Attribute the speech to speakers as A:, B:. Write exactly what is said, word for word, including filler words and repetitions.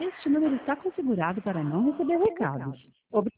A: Este número está configurado para não receber recados.